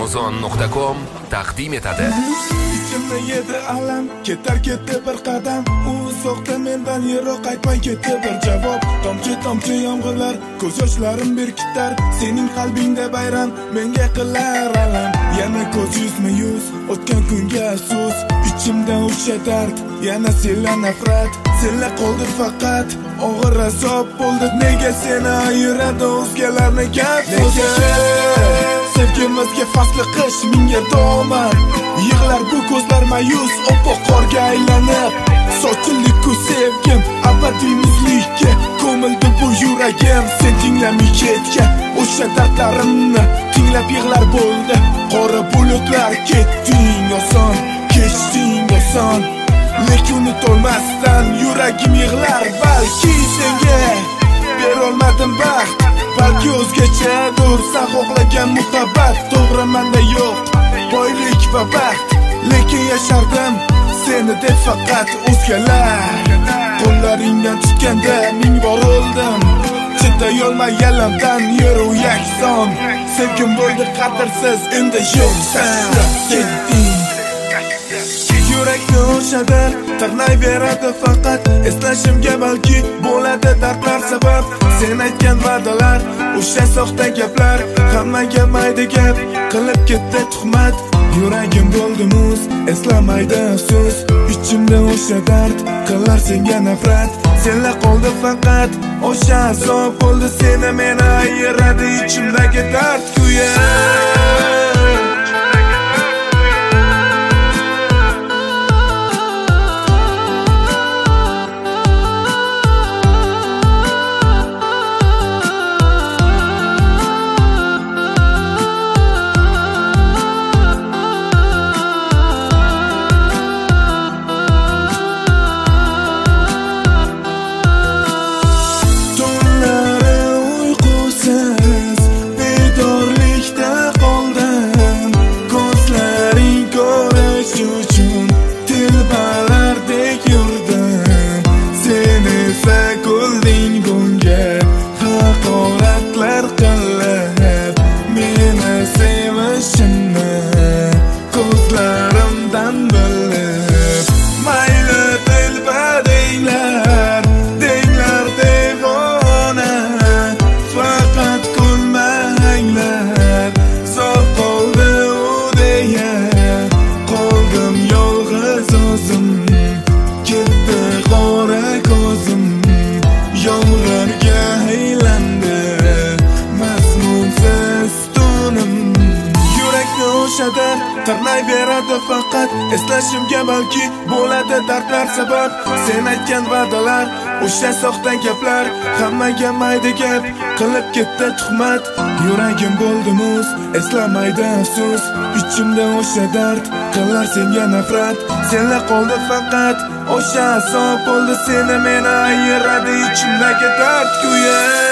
Amazon.com taqdim etadi. İçimde yedi alam, ketar ketdi bir qadam. U uzoqda mendan yiroq aytmay ketdi bir javob. Tomchi tomchi yomg'irlar, ko'z yoshlarim berkitar. Sening qalbingda bayram, menga qilar alam. Yana ko'z yuzma yuz, o'tgan kunga afsus. İçimda o'sha dard, yana senla nafrat. Senla qoldi faqat og'ir azob bo'ldi. Nega seni ayiradi o'zgalarni gap so'zi? Sevgimizga fasli qish minga do'man. Yig'lar bu ko'zlar mayus, oppoq qorga aylanib. Sochildi-ku sevgim abadiyimizlikka. Ko'mildi bu yuragim sen tinglamay ketgan. O'sha dardlarimni tinglab yig'lar bo'ldi. Qora bulutlar ketding oson, kechding oson. Lekin unutolmasdan yuragim yig'lar. Balki senga berolmadim baxt, balki o'zgachadir sen xohlagan muhabbat. To'g'ri menda yo'q boylik va baxt, lekin yashardim seni deb faqat o'zgalar. Qo'llaringdan tutganda ming bor o'ldim, chidayolmay yalamdan yuru yakson. Sevgim bo'ldi qadrsiz, endi yo'qsan, ketding. Yurakni o'shadir tirnayveradi faqat. Eslashimga balki bo'ladi dardlar sabab. Sen aytgan va'dalar, o'sha soxta gaplar, hammaga mayda gap qilib ketdi tuhmat. Yuragim bo'ldi muz, eslamaydi afsus. Ichimda o'sha dard qilar senga nafrat. Senla qoldi faqat o'sha azob bo'ldi. Seni meni ayiradi ichimdagi dard kuya. Tirnayveradi faqat. Eslashimga balki bo'ladi dardlar sabab. Sen aytgan va'dalar, o'sha soxta gaplar, hammaga mayda gap qilib ketdi tuhmat. Yuragim bo'ldi muz, eslamaydi afsus. Ichimda o'sha dard qilar senga nafrat. Senla qoldi faqat o'sha azob bo'ldi. Seni meni ayiradi ichimdagi dard kuya.